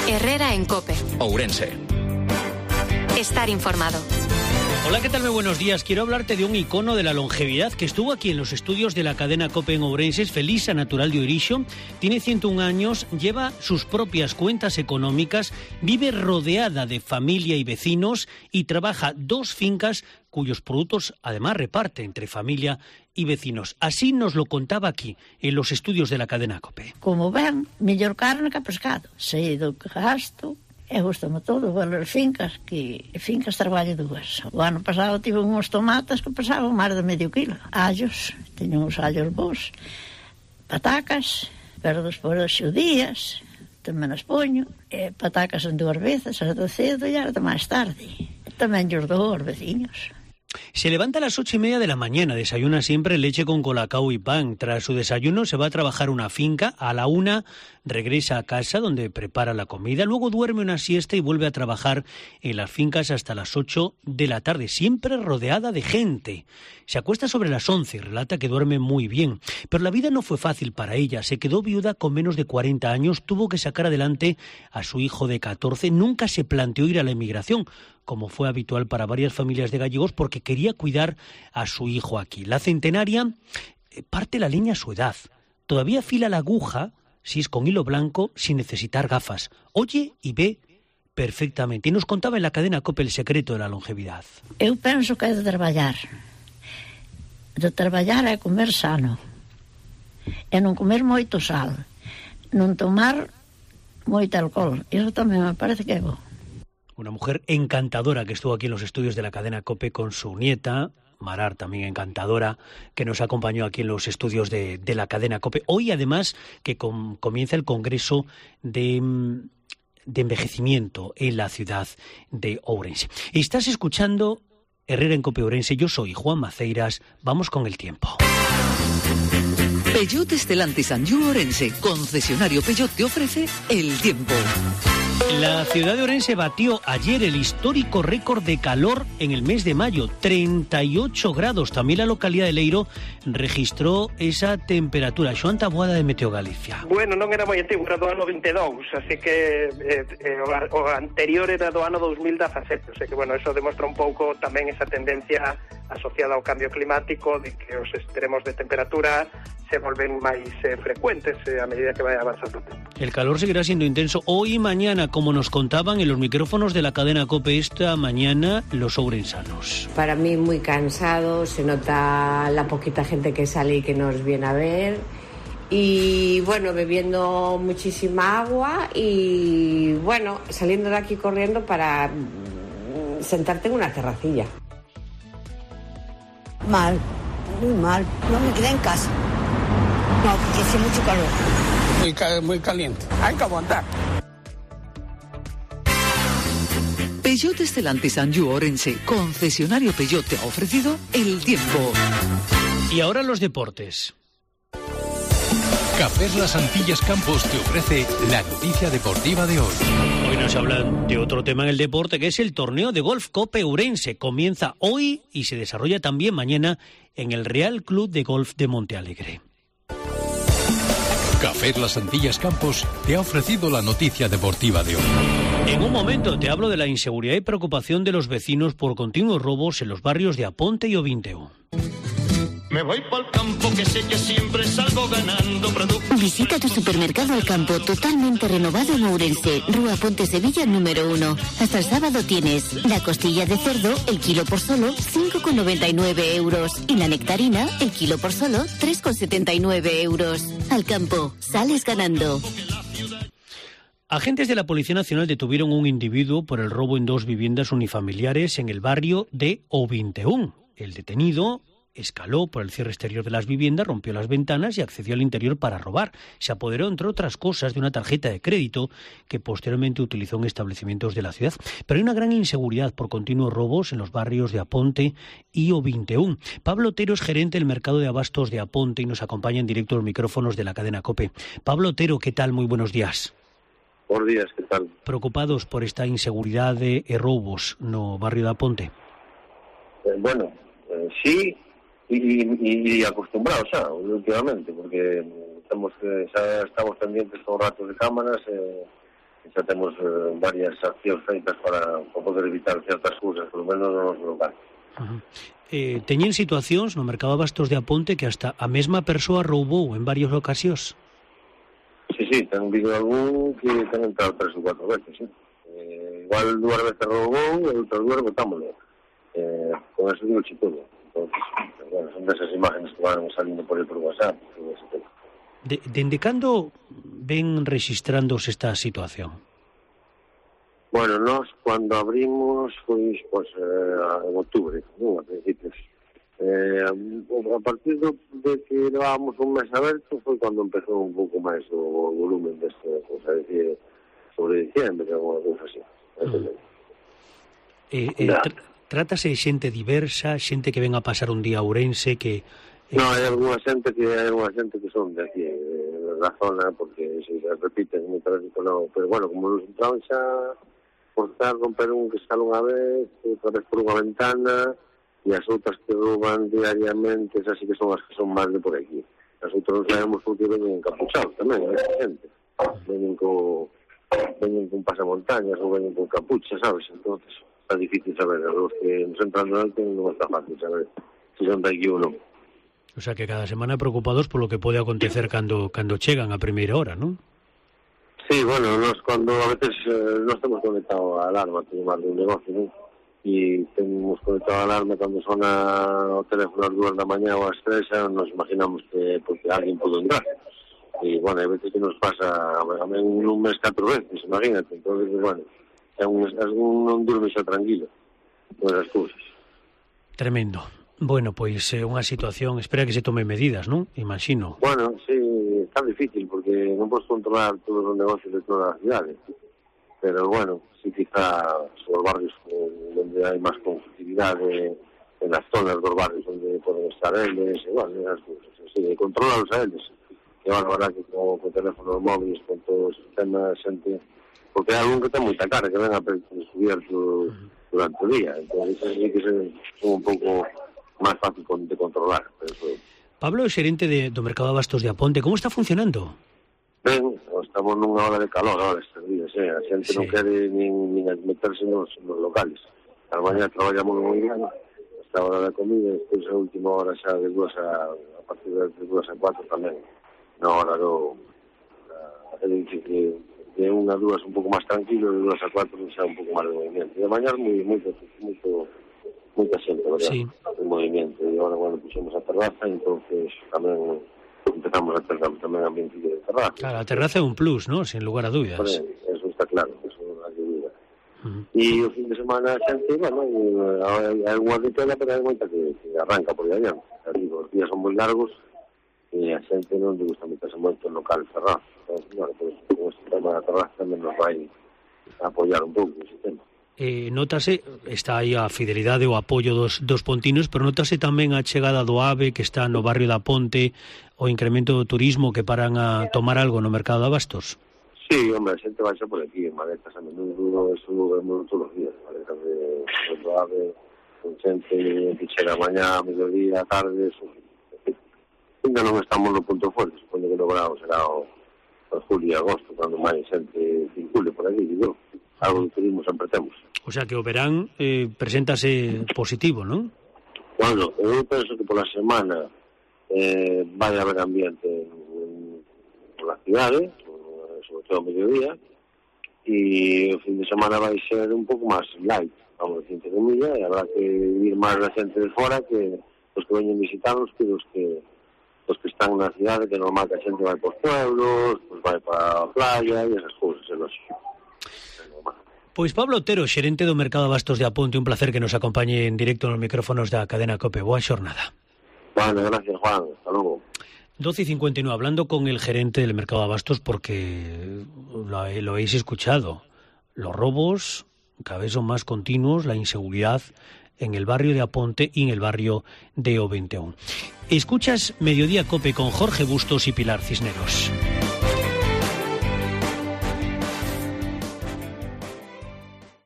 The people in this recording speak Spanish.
Herrera en COPE. Ourense. Estar informado. Hola, ¿qué tal? Muy buenos días. Quiero hablarte de un icono de la longevidad que estuvo aquí en los estudios de la cadena COPE en Ourense. Es Felisa, natural de Oirixo. Tiene 101 años, lleva sus propias cuentas económicas, vive rodeada de familia y vecinos y trabaja 2 fincas cuyos productos además reparte entre familia y vecinos. Así nos lo contaba aquí, en los estudios de la cadena COPE. Como ven, mellor carne que pescado. Sei do que gasto. E gustame todo, as fincas traballo 2. O ano pasado tive uns tomates que pesaban máis de medio kilo. Allos, teño uns allos bons. Patacas, pero despois das xudías, tamén as poño. E patacas en 2 veces, as de cedo e as de máis tarde. Tamén os dou aos veciños. Se levanta a las 8:30 de la mañana, desayuna siempre leche con colacao y pan. Tras su desayuno se va a trabajar a una finca, a la 1 regresa a casa donde prepara la comida, luego duerme una siesta y vuelve a trabajar en las fincas hasta las 8 de la tarde, siempre rodeada de gente. Se acuesta sobre las 11 y relata que duerme muy bien, pero la vida no fue fácil para ella. Se quedó viuda con menos de 40 años, tuvo que sacar adelante a su hijo de 14, nunca se planteó ir a la emigración, como fue habitual para varias familias de gallegos, porque quería cuidar a su hijo aquí. La centenaria parte la leña a su edad. Todavía fila la aguja, si es con hilo blanco, sin necesitar gafas. Oye y ve perfectamente. Y nos contaba en la cadena COPE el secreto de la longevidad. Eu penso que é de traballar. De traballar é comer sano. E non comer moito sal. Non tomar moito alcohol. Iso tamén me parece que é bo. Una mujer encantadora que estuvo aquí en los estudios de la cadena COPE con su nieta, Marar, también encantadora, que nos acompañó aquí en los estudios de la cadena COPE. Hoy, además, que comienza el Congreso de envejecimiento en la ciudad de Ourense. Estás escuchando Herrera en COPE Ourense. Yo soy Juan Maceiras. Vamos con el tiempo. Peugeot Stellantis Anjou Ourense, concesionario Peugeot, te ofrece el tiempo. La ciudad de Ourense batió ayer el histórico récord de calor en el mes de mayo, 38 grados. También la localidad de Leiro registró esa temperatura. Xoán Taboada, de Meteo Galicia. Bueno, non era moi antigo, era do ano 22, así que o anterior era do ano 2017, así que, bueno, eso demostra un pouco tamén esa tendencia asociada ao cambio climático, de que os extremos de temperatura se volven máis frecuentes a medida que vai avanzando o tempo. El calor seguirá siendo intenso hoy y mañana, como nos contaban en los micrófonos de la cadena COPE esta mañana los ourensanos. Para mí muy cansado, se nota la poquita gente que sale y que nos viene a ver. Y bueno, bebiendo muchísima agua y bueno, saliendo de aquí corriendo para sentarte en una terracilla. Mal, muy mal. No me quedé en casa. No, porque hace mucho calor. Muy caliente. Hay que aguantar. Peugeot Stellantis Anjou Ourense, concesionario Peugeot, te ha ofrecido el tiempo. Y ahora los deportes. Cafés Las Antillas Campos te ofrece la noticia deportiva de hoy. Hoy nos hablan de otro tema en el deporte, que es el torneo de golf COPE Ourense. Comienza hoy y se desarrolla también mañana en el Real Club de Golf de Montealegre. Cafés Las Antillas Campos te ha ofrecido la noticia deportiva de hoy. En un momento te hablo de la inseguridad y preocupación de los vecinos por continuos robos en los barrios de Aponte y Ovinteu. Me voy pa'l campo, que sé que siempre salgo ganando productos. Visita tu supermercado Al Campo, totalmente renovado en Ourense, Rúa Ponte Sevilla número 1. Hasta el sábado tienes la costilla de cerdo, el kilo por solo 5,99 euros. Y la nectarina, el kilo por solo 3,79 euros. Al Campo, sales ganando. Agentes de la Policía Nacional detuvieron a un individuo por el robo en 2 viviendas unifamiliares en el barrio de Ovinteu. El detenido escaló por el cierre exterior de las viviendas, rompió las ventanas y accedió al interior para robar. Se apoderó, entre otras cosas, de una tarjeta de crédito que posteriormente utilizó en establecimientos de la ciudad. Pero hay una gran inseguridad por continuos robos en los barrios de Aponte y Ovinteu. Pablo Otero es gerente del mercado de abastos de Aponte y nos acompaña en directo a los micrófonos de la cadena COPE. Pablo Otero, ¿qué tal? Muy buenos días. Buenos días, ¿qué tal? Preocupados por esta inseguridad de robos no barrio de Aponte. Sí, y acostumbrados ya, últimamente, porque estamos pendientes todo el rato de cámaras, xa temos varias accións feitas para poder evitar certas cousas, polo menos no noso local. Teñen situacións no mercado de abastos de Aponte que hasta a mesma persoa roubou en varias ocasións? Sí, ten vido algún que ten entrado 3 ou 4 veces, sí. Igual 2 veces roubou e outras 2 botámoslo. Con eso digo todo. Entonces, bueno, son desas imágenes que van salindo por WhatsApp. Dende cando ven registrándose esta situación? Bueno, nós cuando abrimos foi en outubro, a principios. A partir de que levábamos un mes aberto foi cando empezou un pouco máis o volumen deste, cosa decir, sobre diciembre, alguna cousa así. Trátase de xente diversa, xente que ven a pasar un día a Ourense, que... No, hai algunha xente que son de aquí, da zona, porque se repiten moitas veces, pero bueno, como nos entraron xa por romper un que sale unha vez, outra vez por unha ventana, e as outras que rouban diariamente, esas sí que son as que son máis de por aquí. As outras non sabemos porque venen encapuchados tamén, esa xente. Venen con pasamontañas ou venen con capucha, sabes? Entonces está difícil saber, los que nos entran no está fácil saber si son de aquí ou non. O sea que cada semana preocupados por lo que pode acontecer cando chegan a primeira hora, non? Sí, bueno, cuando a veces no estamos conectados a alarma, tenemos más de un negocio, ¿no? Y tenemos conectado a alarma cuando suena o teléfono a las 2 da mañá ou a las 3, nos imaginamos que porque alguien pudo entrar. Y bueno, hay veces que nos pasa en un mes 4 veces, imagínate. Entonces, bueno, non durme xa tranquilo con as cousas. Tremendo. Bueno, pois é unha situación, espera que se tome medidas, non? Imagino. Bueno, sí, está difícil porque non podes controlar todos os negocios de toda a cidade. Pero bueno, sí quizá sobre os barrios onde hai máis conflictividade, en las zonas dos barrios onde poden estar eles, e bueno, esas cousas, así, controlarlos a eles. Que agora, a verdad, que con teléfonos móviles, con todo ese tema, xente... Porque hai algún que ten moita cara, que ven a descubierto durante o día. Entón, sí que son un pouco máis fácil de controlar. Pablo, xerente do Mercado de Abastos de Aponte, como está funcionando? Ben, estamos nunha hora de calor ahora estes días, a xente non quere nin meterse nos locales. As mañá traballamos moi bien, esta hora da comida, despois a última hora xa de 2 a partir de 2 a 4 tamén, na hora de 1 a 2 un pouco máis tranquilo, de 2 a 4 xa un pouco máis de movimento. E de mañá moita xente, verdad? Sí. En movimento. E agora, bueno, puxemos a terraza, entonces tamén empezamos a ter tamén ambiente de terraza. Claro, a terraza é un plus, ¿no? Sin lugar a dúbidas. Bueno, eso está claro, eso non hai dúbida. E o fin de semana a xente, bueno, hai unha de tela, pero hai moita que arranca por aí adiante. Os días son moi largos e a xente non lle gusta meterse moito en local cerrado. Entón, bueno, pues, con este tema da terraza tamén nos vai a apoiar un pouco ese tema. Notase, está aí a fidelidade ou apoio dos pontinos, pero notase tamén a chegada do AVE que está no barrio da Ponte, o incremento do turismo que paran a tomar algo no mercado de abastos? Sí, hombre, a xente baixa por aquí, en maletas a menudo, eso vemos todos os días, maletas do AVE, con xente que chega mañá, mediodía, tarde, eso. Ainda non estamos no punto fuerte, supoño que logramos será o julio e agosto, cando máis xente circule por aquí, digo. Algo de turismo sempre temos. O sea que o verán preséntase positivo, non? Bueno, eu penso que pola semana vai haber ambiente na cidade, sobre todo ao mediodía, e o fin de semana vai ser un pouco máis light, vamos a decir, de milla, e habrá que ir máis a xente de fora que os que veñen visitarnos que os que están na cidade, que normal que a xente vai por pueblos, pues vai para a playa e esas cousas, é lógico. Pois Pablo Otero, xerente do Mercado de Abastos de Aponte, un placer que nos acompañe en directo nos micrófonos da cadena COPE. Boa xornada. Vale, gracias, Juan. Hasta luego. 12:59, hablando con el gerente del Mercado de Abastos, porque lo habéis escuchado. Los robos cada vez son más continuos, la inseguridad en el barrio de Aponte y en el barrio de O21. Escuchas Mediodía COPE con Jorge Bustos y Pilar Cisneros.